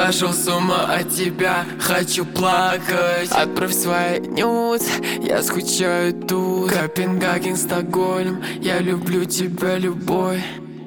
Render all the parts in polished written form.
Сошел с ума от тебя, хочу плакать. Отправь свои нюд, я скучаю тут. Копенгаген, Стокгольм, я люблю тебя, любой.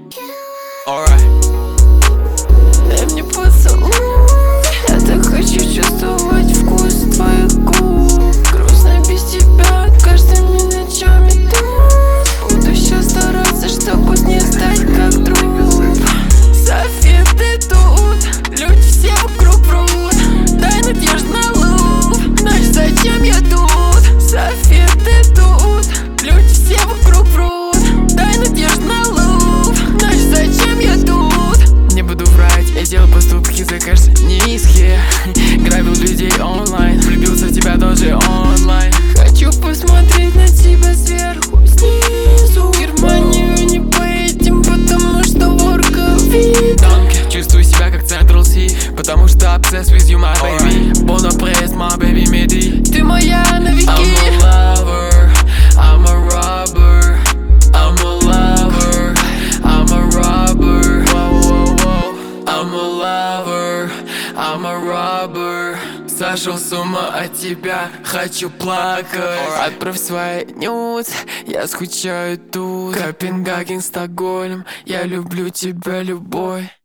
Дай мне поцелуй, я так хочу чувствовать вкус твоих губ. Грустно без тебя, каждыми ночами тут. Буду еще стараться, чтобы не стать как друг. София, ты тут, люди все вокруг врут. Дай надежду на лув, знаешь, зачем я тут? София, ты тут, люди все вокруг врут. Дай надежду на лув, знаешь, зачем я тут? Не буду врать, я делал поступки, закажешь низкие. Грабил людей онлайн, влюбился в тебя тоже онлайн. Хочу посмотреть на тебя сверху, снизу. В Германию не поедем, потому что ворка вид. Чувствую себя как Central C, потому что obsessed with you, my baby. Bon après, my baby Mehdi. Ты моя на веки. I'm a lover, I'm a robber. I'm a lover, I'm a robber. Whoa, whoa, whoa. I'm a lover, I'm a robber. Сошел с ума от тебя, хочу плакать. Отправь свои нюд, я скучаю тут. Копенгаген, Стокгольм, я люблю тебя, любой.